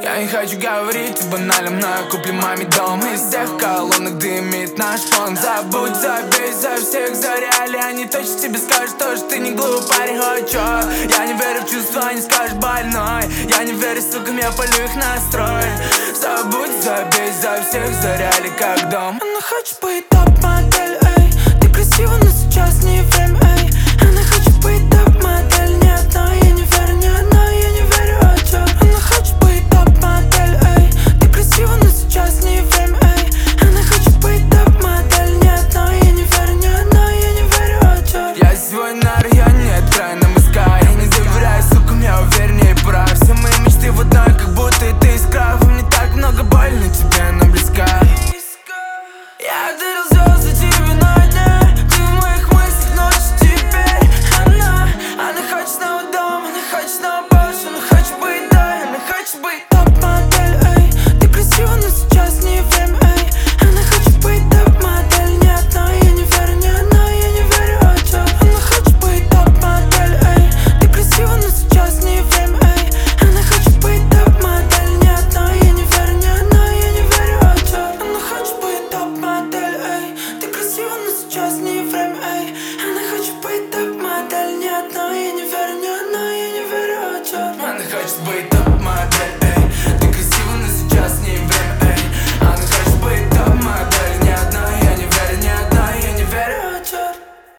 Я не хочу говорить о банальном, но я куплю маме дом. Из всех колонок дымит наш фон. Забудь, забей за всех за реали. Они точно тебе скажут то, что ты не глупый парень. Ой, чё? Я не верю в чувства, они скажут больной. Я не верю сукам, я полю их настрой. Забудь, забей за всех за реали как дом. Она хочет